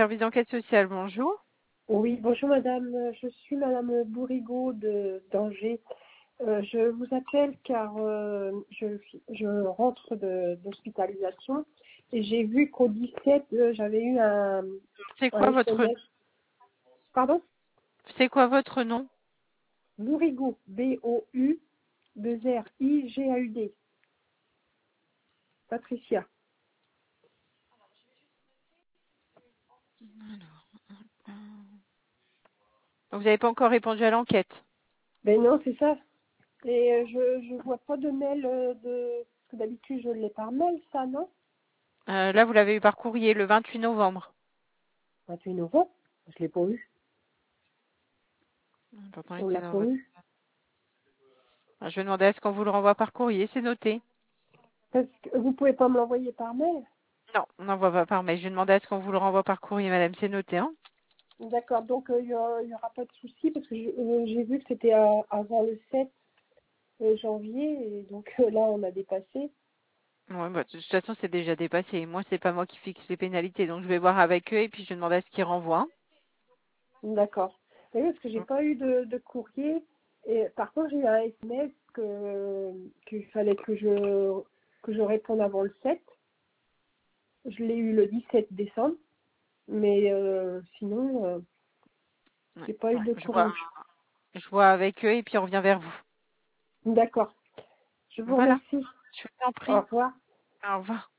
service d'enquête sociale, bonjour. Oui, bonjour madame, je suis madame Bourrigaud d'Angers. Je vous appelle car je rentre d'hospitalisation et j'ai vu qu'au 17, j'avais eu C'est un quoi votre SMS. Pardon? c'est quoi votre nom? Bourrigaud, B-O-U-R-I-G-A-U-D. Patricia. Vous n'avez pas encore répondu à l'enquête. Ben non, c'est ça. Et je vois pas de mail parce que d'habitude je l'ai par mail, ça, non? Là, vous l'avez eu par courrier le 28 novembre. 28 novembre, je l'ai pas eu. Pourtant, il On était l'a dans pas votre... eu. Je vais demander à ce qu'on vous le renvoie par courrier, c'est noté. Parce que vous pouvez pas me l'envoyer par mail. Non, on n'envoie pas par mail. Je vais demander à ce qu'on vous le renvoie par courrier, madame, c'est noté, hein. D'accord, donc il y aura pas de souci parce que j'ai vu que c'était avant le 7 janvier et donc là on a dépassé. Ouais, bah, de toute façon, c'est déjà dépassé. Moi, c'est pas moi qui fixe les pénalités, donc je vais voir avec eux et puis je vais demander à ce qu'ils renvoient. D'accord. Oui, parce que j'ai Hein. pas eu de courrier. Et par contre, j'ai eu un SMS qu'il fallait que je réponde avant le 7. Je l'ai eu le 17 décembre, mais sinon, Ouais, j'ai pas eu ouais, de courrier. je vois avec eux et puis on revient vers vous. D'accord. Je vous Voilà, remercie. je vous en Au prie. revoir. Au revoir.